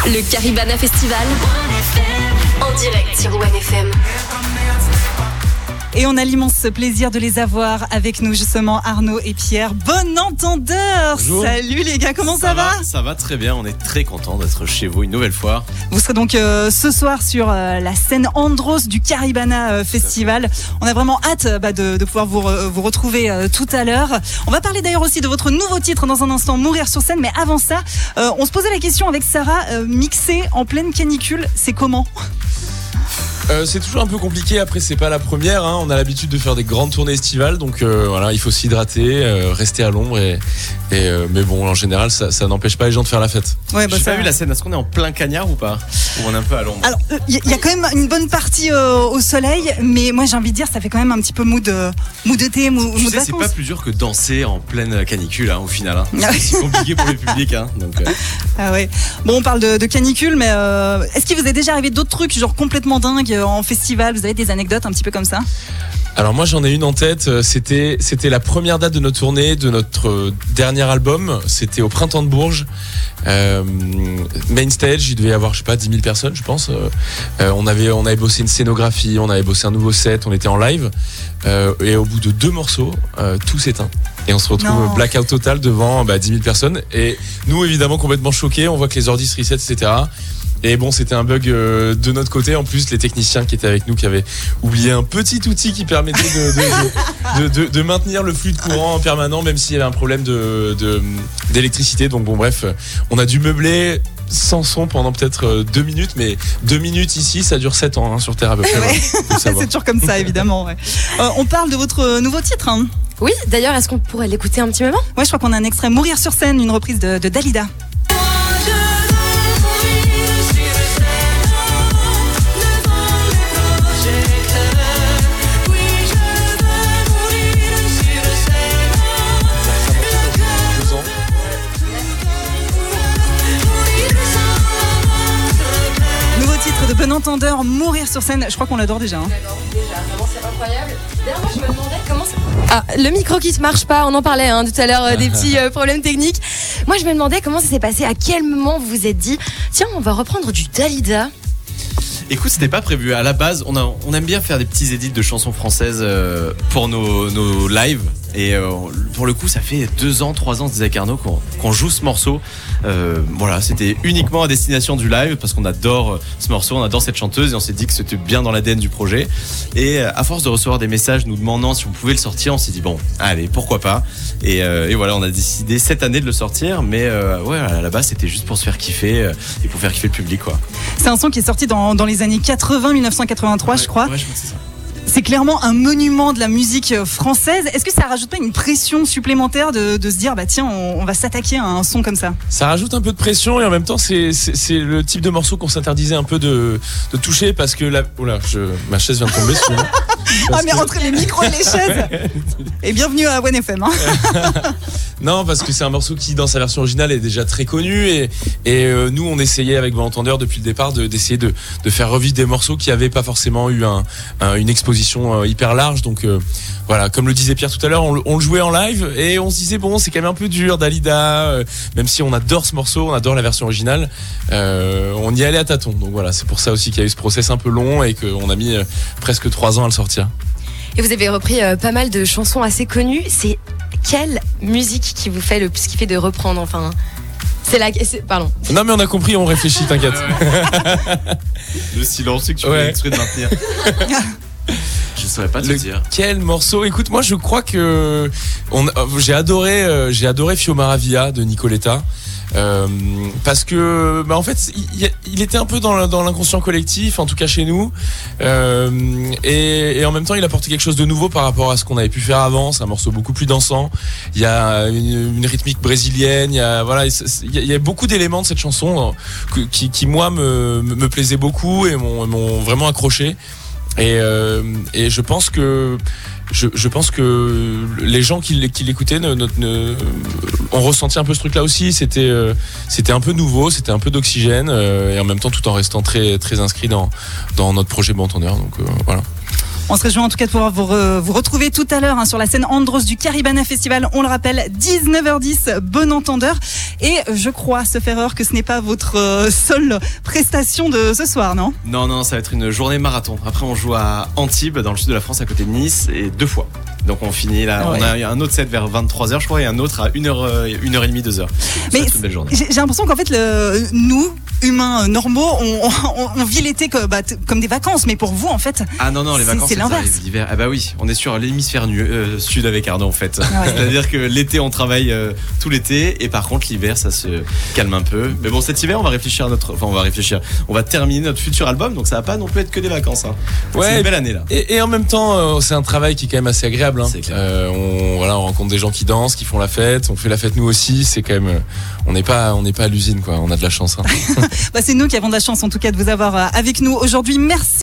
Le Caribana Festival en direct sur OneFM. Et on a l'immense plaisir de les avoir avec nous justement, Arnaud et Pierre. Bon entendeur. Bonjour. Salut les gars, comment ça va? Ça va très bien, on est très content d'être chez vous une nouvelle fois. Vous serez donc ce soir sur la scène Andros du Caribana Festival. On a vraiment hâte de pouvoir vous retrouver tout à l'heure. On va parler d'ailleurs aussi de votre nouveau titre dans un instant, Mourir sur scène. Mais avant ça, on se posait la question avec Sarah, mixer en pleine canicule, c'est comment? C'est toujours un peu compliqué, après c'est pas la première, hein. On a l'habitude de faire des grandes tournées estivales, donc voilà, il faut s'hydrater, rester à l'ombre mais bon, en général ça n'empêche pas les gens de faire la fête. Ouais, J'ai pas vu la scène, est-ce qu'on est en plein cagnard ou pas? Ou on est un peu à l'ombre? Alors, il y a quand même une bonne partie au soleil, mais moi j'ai envie de dire, ça fait quand même un petit peu mood d'été, mood Tu de sais, vacances. c'est pas plus dur que danser en pleine canicule, hein, au final. Hein. Ah oui. C'est compliqué pour le public. Hein, donc, Ah ouais. Bon, on parle de canicule, mais est-ce qu'il vous est déjà arrivé d'autres trucs, genre complètement dingues en festival? Vous avez des anecdotes un petit peu comme ça? Alors moi j'en ai une en tête, c'était la première date de notre tournée, de notre dernier album, c'était au Printemps de Bourges, main stage, il devait y avoir je sais pas 10 000 personnes je pense, on avait bossé une scénographie, on avait bossé un nouveau set, on était en live, et au bout de 2 morceaux, tout s'éteint. Et on se retrouve blackout total devant 10 000 personnes, et nous évidemment complètement choqués, on voit que les ordis se reset, etc. Et bon, c'était un bug de notre côté. En plus, les techniciens qui étaient avec nous, qui avaient oublié un petit outil qui permettait de maintenir le flux de courant en permanent, même s'il y avait un problème d'électricité. Donc bon, bref, on a dû meubler sans son pendant peut-être 2 minutes, mais 2 minutes ici, ça dure 7 ans hein, sur Terre à peu près. Ouais. C'est toujours comme ça, évidemment. Ouais. On parle de votre nouveau titre. Hein. Oui, d'ailleurs, est-ce qu'on pourrait l'écouter un petit moment? Ouais, je crois qu'on a un extrait, Mourir sur scène, une reprise de Dalida. De bon entendeur, Mourir sur scène, je crois qu'on l'adore déjà. Hein. Vraiment, c'est incroyable. D'ailleurs, moi, je me demandais comment ça... Ah, le micro qui se marche pas, on en parlait tout à l'heure, des petits problèmes techniques. Moi, je me demandais comment ça s'est passé, à quel moment vous vous êtes dit, tiens, on va reprendre du Dalida. écoute, c'était pas prévu. À la base, on aime bien faire des petits édits de chansons françaises pour nos lives. Et pour le coup, ça fait 2 ans, 3 ans, je disais avec Arnaud, qu'on joue ce morceau. Voilà, c'était uniquement à destination du live parce qu'on adore ce morceau, on adore cette chanteuse et on s'est dit que c'était bien dans l'ADN du projet. Et à force de recevoir des messages nous demandant si on pouvait le sortir, on s'est dit bon, allez, pourquoi pas. Et voilà, on a décidé cette année de le sortir, mais ouais, à la base, c'était juste pour se faire kiffer et pour faire kiffer le public, quoi. C'est un son qui est sorti dans les années 80, 1983, je crois. Ouais, je crois que c'est ça. C'est clairement un monument de la musique française. Est-ce que ça rajoute pas une pression supplémentaire de se dire bah tiens, on va s'attaquer à un son comme ça? Ça rajoute un peu de pression et en même temps c'est le type de morceau qu'on s'interdisait un peu de toucher parce que là, oula, ma chaise vient de tomber. Ah mais entre les micros et les chaises. Et bienvenue à OneFM. Hein. Non, parce que c'est un morceau qui dans sa version originale est déjà très connu et nous on essayait avec Bon Entendeur depuis le départ d'essayer de faire revivre des morceaux qui n'avaient pas forcément eu une exposition hyper large. Donc voilà, comme le disait Pierre tout à l'heure, on le jouait en live et on se disait bon, c'est quand même un peu dur, Dalida, même si on adore ce morceau, on adore la version originale, on y allait à tâtons. Donc voilà, c'est pour ça aussi qu'il y a eu ce process un peu long et qu'on a mis presque 3 ans à le sortir. Et vous avez repris pas mal de chansons assez connues. C'est quelle musique qui vous fait le plus kiffer de reprendre, enfin? Pardon. Non mais on a compris, on réfléchit, t'inquiète. Le silence que tu fais exprès de maintenir. Je saurais pas te dire. Quel morceau? Écoute, moi je crois que j'ai adoré Fio Maravilla de Nicoletta. Parce que en fait il était un peu dans l'inconscient collectif, en tout cas chez nous, et en même temps il apportait quelque chose de nouveau par rapport à ce qu'on avait pu faire avant. C'est un morceau beaucoup plus dansant, il y a une rythmique brésilienne, il y a beaucoup d'éléments de cette chanson qui moi me plaisaient beaucoup et m'ont vraiment accroché. Et je pense que les gens qui l'écoutaient ont ressenti un peu ce truc-là aussi. C'était un peu nouveau, c'était un peu d'oxygène, et en même temps tout en restant très très inscrit dans notre projet Bon Entendeur. Donc voilà. On se réjouit en tout cas de pouvoir vous retrouver tout à l'heure sur la scène Andros du Caribana Festival. On le rappelle, 19h10, bon entendeur. Et je crois, sauf erreur, que ce n'est pas votre seule prestation de ce soir, non ? Non, ça va être une journée marathon. Après, on joue à Antibes, dans le sud de la France, à côté de Nice, et 2 fois. Donc on finit là, Ouais. on a un autre set vers 23h je crois et un autre à 1h30, 2h. Mais c'est une belle journée. j'ai l'impression qu'en fait, nous, humains normaux, on vit l'été comme des vacances, mais pour vous, en fait, Ah non, les vacances c'est elles l'inverse. arrivent l'hiver. Ah bah oui, on est sur l'hémisphère sud avec Arnaud en fait. Ouais. C'est-à-dire que l'été on travaille tout l'été et par contre l'hiver ça se calme un peu. Mais bon cet hiver on va terminer notre futur album donc ça va pas non plus être que des vacances. Hein. Ouais, C'est une belle année là. Et en même temps, c'est un travail qui est quand même assez agréable. Hein. C'est clair. On rencontre des gens qui dansent, qui font la fête. On fait la fête nous aussi. C'est quand même, on n'est pas à l'usine quoi. On a de la chance. Hein. C'est nous qui avons de la chance en tout cas de vous avoir avec nous aujourd'hui. Merci.